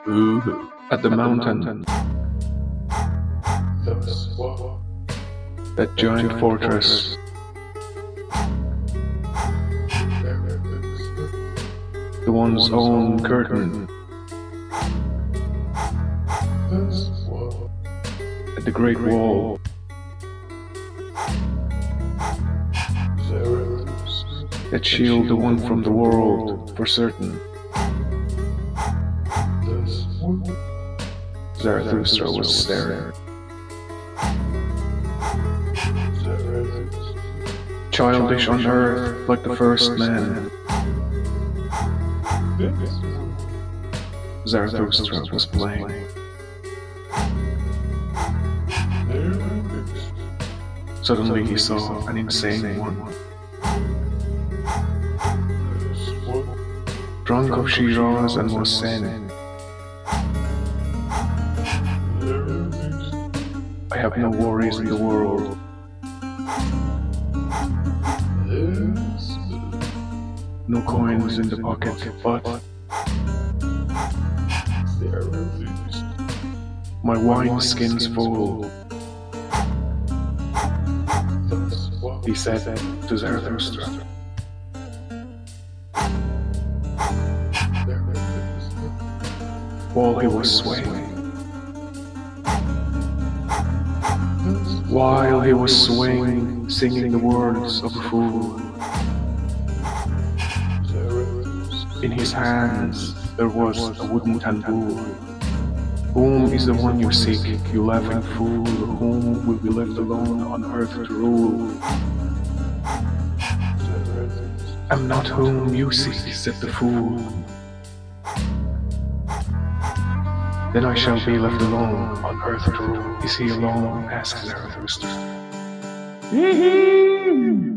At the mountain, that giant fortress, the one's own curtain, at the Great Wall, that shield the one from the world for certain. Zarathustra was staring. Childish on earth like the first man. Zarathustra was playing. Suddenly he saw an insane one. Drunk of Shiraz and was saying, I have no worries in the world. No coins in the pocket, but my wine skin's full, he said to Zarathustra. While he was swaying, singing the words of a fool. In his hands there was a wooden tambour. Whom is the one you seek, you laughing fool? Whom will be left alone on earth to rule? I'm not whom you seek, said the fool. Then I shall be left alone on earth to rule. Is he alone? Asked Zarathustra.